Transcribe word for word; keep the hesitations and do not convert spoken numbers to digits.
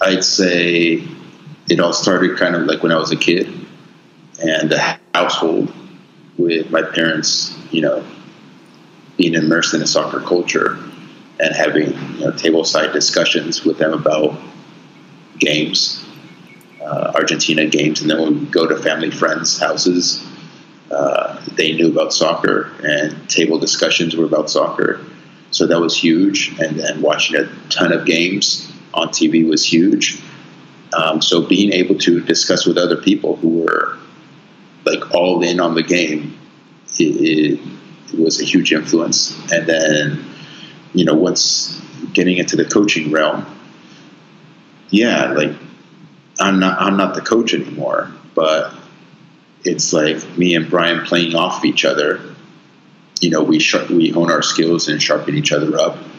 I'd say it all started kind of like when I was a kid, and the household with my parents, you know, being immersed in a soccer culture and having, you know, tableside discussions with them about games, uh, Argentina games. And then when we go to family friends' houses, uh, they knew about soccer, and table discussions were about soccer. So that was huge. And then watching a ton of games on T V was huge. Um, so being able to discuss with other people who were like all in on the game, it, it was a huge influence. And then, you know, once getting into the coaching realm, yeah, like I'm not, I'm not the coach anymore, but it's like me and Brian playing off each other. You know, we sharp, we hone our skills and sharpen each other up.